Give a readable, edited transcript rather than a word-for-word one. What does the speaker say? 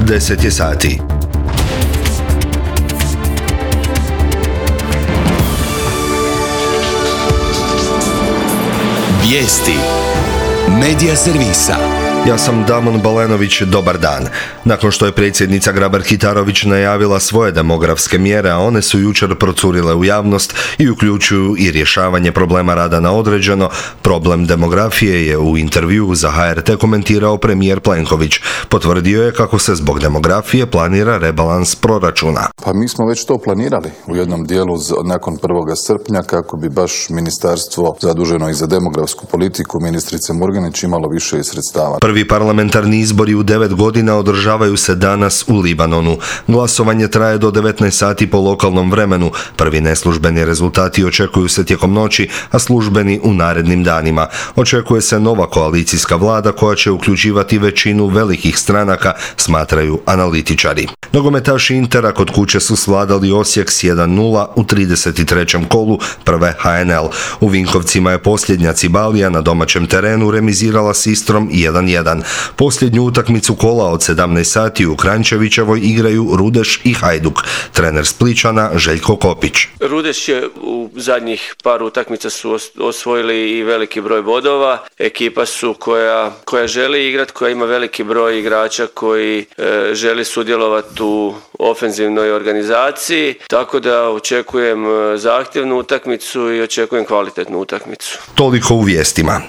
10 je sati. Vijesti Medija servisa. Ja sam Damon Balenović, dobar dan. Nakon što je predsjednica Grabar-Kitarović najavila svoje demografske mjere, a one su jučer procurile u javnost i uključuju i rješavanje problema rada na određeno, problem demografije je u intervjuu za HRT komentirao premijer Plenković. Potvrdio je kako se zbog demografije planira rebalans proračuna. Pa mi smo već to planirali u jednom dijelu nakon 1. srpnja kako bi baš ministarstvo zaduženo i za demografsku politiku ministrice Murganić imalo više sredstava. Prvi parlamentarni izbori u 9 godina održavaju se danas u Libanonu. Glasovanje traje do 19 sati po lokalnom vremenu. Prvi neslužbeni rezultati očekuju se tijekom noći, a službeni u narednim danima. Očekuje se nova koalicijska vlada koja će uključivati većinu velikih stranaka, smatraju analitičari. Nogometaši Intera kod kuće su svladali Osijek s 1:0 u 33. kolu prve HNL. U Vinkovcima je posljednja Cibalija na domaćem terenu remizirala s Istrom 1:1. Posljednju utakmicu kola od 17 sati u Kranjčevićevoj igraju Rudeš i Hajduk. Trener Splićana Željko Kopić. Rudeš je u zadnjih par utakmica su osvojili i veliki broj bodova. Ekipa su koja želi igrati, koja ima veliki broj igrača koji želi sudjelovati u ofenzivnoj organizaciji, tako da očekujem zahtjevnu utakmicu i očekujem kvalitetnu utakmicu. Toliko u vijestima.